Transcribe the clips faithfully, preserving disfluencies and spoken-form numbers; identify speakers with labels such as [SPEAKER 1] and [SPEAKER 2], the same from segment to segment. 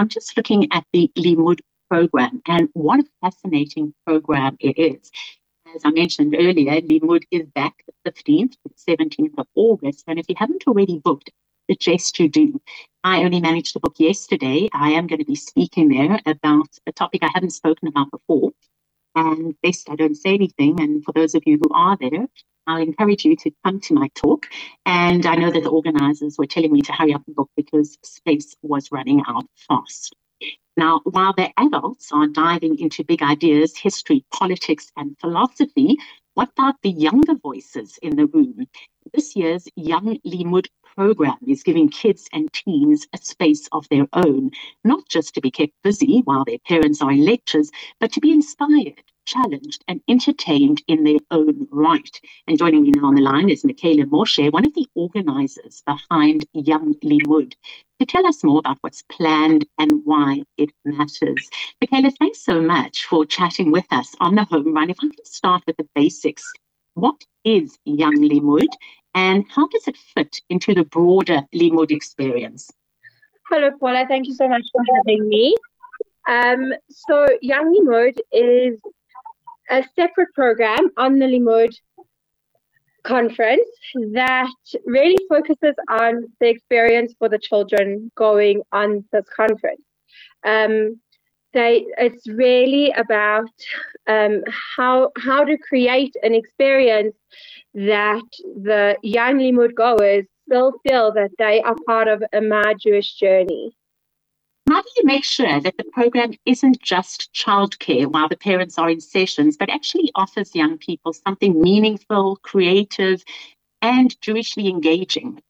[SPEAKER 1] I'm just looking at the Limud program, and what a fascinating program it is. As I mentioned earlier, Limud is back the fifteenth to the seventeenth of August, and if you haven't already booked, I suggest you do. I only managed to book yesterday. I am going to be speaking there about a topic I haven't spoken about before, and best I don't say anything. And for those of you who are there, I'll encourage you to come to my talk. And I know that the organizers were telling me to hurry up and book because space was running out fast. Now, while the adults are diving into big ideas, history, politics, and philosophy, what about the younger voices in the room? This year's Young Limud program is giving kids and teens a space of their own, not just to be kept busy while their parents are in lectures, but to be inspired, challenged, and entertained in their own right. And joining me now on the line is Michaela Moshe, one of the organizers behind Young Limud, to tell us more about what's planned and why it matters. Michaela, thanks so much for chatting with us on the home run. If I can start with the basics, what is Young Limud and how does it fit into the broader Limud experience?
[SPEAKER 2] Hello, Paula. Thank you so much for having me. Um, so Young Limud is a separate program on the Limud conference that really focuses on the experience for the children going on this conference. Um, they, it's really about um, how how to create an experience that the young Limud goers still feel that they are part of a Mad Jewish journey.
[SPEAKER 1] How do you make sure that the program isn't just childcare while the parents are in sessions, but actually offers young people something meaningful, creative, and Jewishly engaging?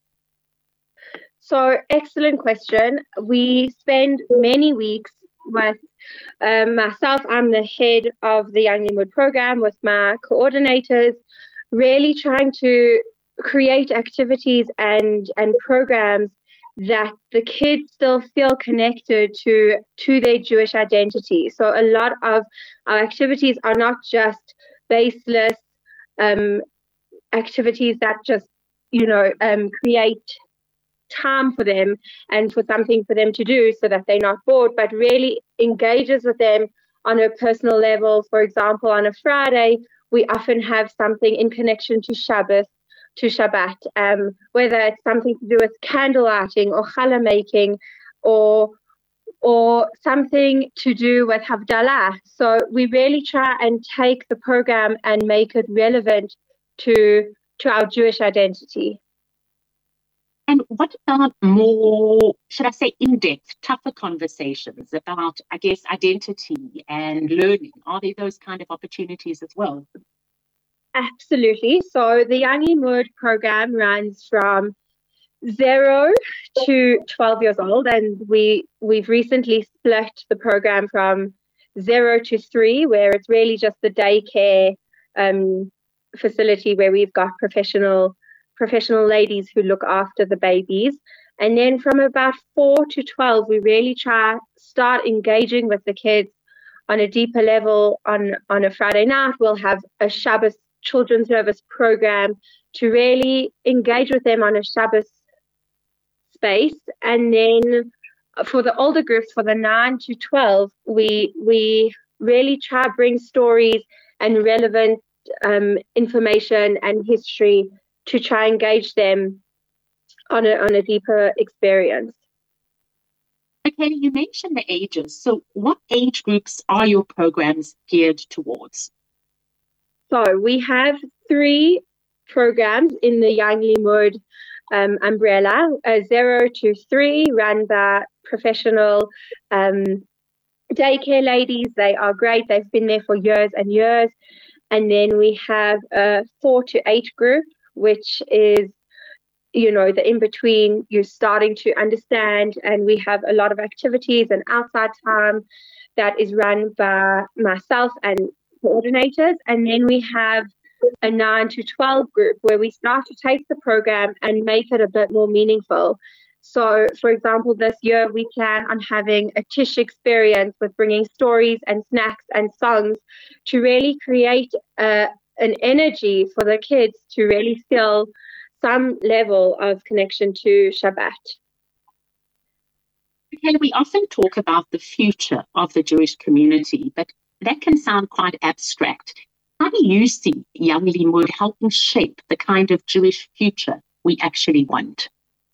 [SPEAKER 2] So, excellent question. We spend many weeks with um, myself. I'm the head of the Young Limud program with my coordinators, really trying to create activities and, and programs that the kids still feel connected to to their Jewish identity. So a lot of our activities are not just baseless um, activities that just, you know, um, create time for them and for something for them to do so that they're not bored, but really engages with them on a personal level. For example, on a Friday, we often have something in connection to Shabbos, to Shabbat, um, whether it's something to do with candle lighting or challah making or or something to do with Havdalah. So we really try and take the program and make it relevant to to our Jewish identity.
[SPEAKER 1] And what about more, should I say, in-depth, tougher conversations about, I guess, identity and learning? Are there those kind of opportunities as well?
[SPEAKER 2] Absolutely. So the Young Limud program runs from zero to twelve years old, and we we've recently split the program from zero to three, where it's really just the daycare um, facility where we've got professional professional ladies who look after the babies, and then from about four to twelve, we really try start engaging with the kids on a deeper level. On on a Friday night, we'll have a Shabbos children's service program to really engage with them on a Shabbos space. And then for the older groups, for the nine to twelve, we we really try to bring stories and relevant um, information and history to try and engage them on a, on a deeper experience.
[SPEAKER 1] Okay, you mentioned the ages. So what age groups are your programs geared towards?
[SPEAKER 2] So we have three programs in the Young Limud um, umbrella, uh, zero to three, run by professional um, daycare ladies. They are great. They've been there for years and years. And then we have a four to eight group, which is, you know, the in-between. You're starting to understand, and we have a lot of activities and outside time that is run by myself and coordinators. And then we have a nine to twelve group where we start to take the program and make it a bit more meaningful. So, for example, this year we plan on having a Tish experience with bringing stories and snacks and songs to really create a, an energy for the kids to really feel some level of connection to Shabbat.
[SPEAKER 1] Okay, we often talk about the future of the Jewish community, but that can sound quite abstract. How do you see Young Limmud helping shape the kind of Jewish future we actually want?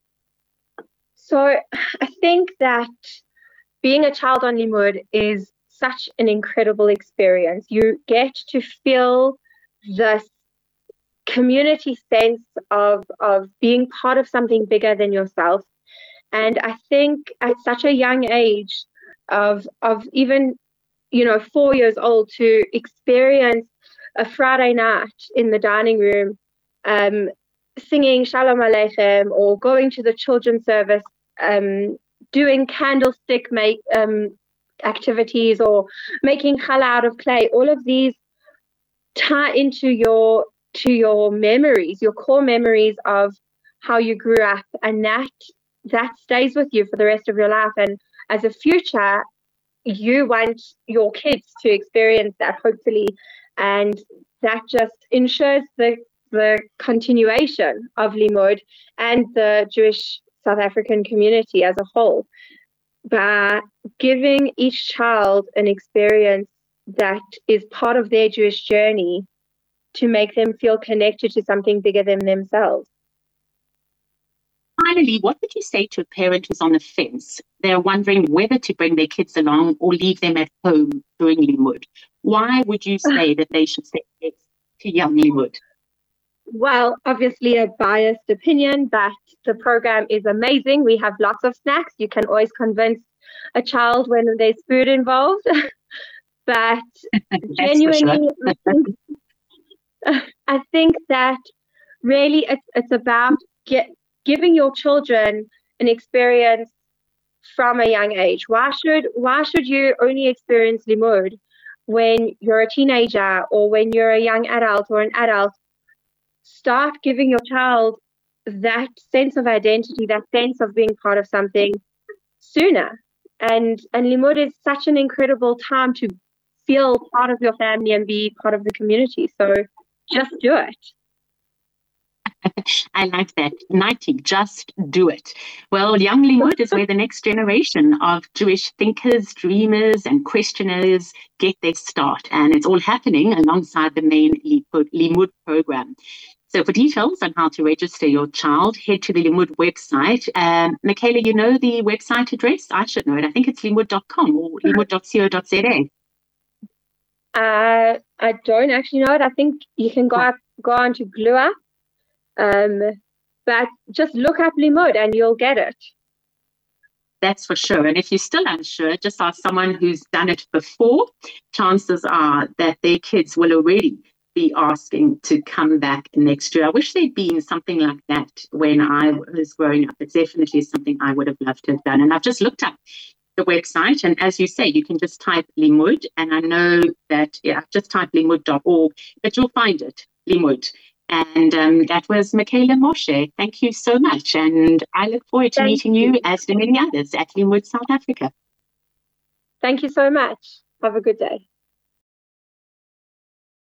[SPEAKER 2] So I think that being a child on Limmud is such an incredible experience. You get to feel this community sense of, of being part of something bigger than yourself. And I think at such a young age of of even, you know, four years old, to experience a Friday night in the dining room, um, singing Shalom Aleichem, or going to the children's service, um, doing candlestick make um, activities, or making challah out of clay. All of these tie into your to your memories, your core memories of how you grew up, and that that stays with you for the rest of your life. And as a future, you want your kids to experience that, hopefully, and that just ensures the the continuation of Limmud and the Jewish South African community as a whole, by giving each child an experience that is part of their Jewish journey to make them feel connected to something bigger than themselves.
[SPEAKER 1] Finally, what would you say to a parent who's on the fence? They're wondering whether to bring their kids along or leave them at home during Limmud. Why would you say that they should say yes to Young Limmud?
[SPEAKER 2] Well, obviously a biased opinion, but the program is amazing. We have lots of snacks. You can always convince a child when there's food involved. But genuinely,
[SPEAKER 1] sure.
[SPEAKER 2] I, think, I think that really it's, it's about get, giving your children an experience from a young age. Why should why should you only experience Limmud when you're a teenager or when you're a young adult or an adult? Start giving your child that sense of identity, that sense of being part of something sooner. And and Limmud is such an incredible time to feel part of your family and be part of the community. So just do it.
[SPEAKER 1] I like that. ninety, just do it. Well, Young Limmud is where the next generation of Jewish thinkers, dreamers, and questioners get their start. And it's all happening alongside the main Limmud program. So for details on how to register your child, head to the Limmud website. Um, Michaela, you know the website address? I should know it. I think it's limmud dot com or limmud dot co dot za.
[SPEAKER 2] Uh, I don't actually know it. I think you can go up, go on to Glua. Um, but just look up Limmud and you'll get it.
[SPEAKER 1] That's for sure. And if you're still unsure, just ask someone who's done it before. Chances are that their kids will already be asking to come back next year. I wish there'd been something like that when I was growing up. It's definitely something I would have loved to have done. And I've just looked up the website, and as you say, you can just type Limmud, and I know that, yeah, just type limmud dot org, but you'll find it, Limmud. And um, that was Michaela Moshe. Thank you so much. And I look forward to
[SPEAKER 2] Thank
[SPEAKER 1] meeting you. you, as do many others, at Limmud South Africa.
[SPEAKER 2] Thank you so much. Have a good day.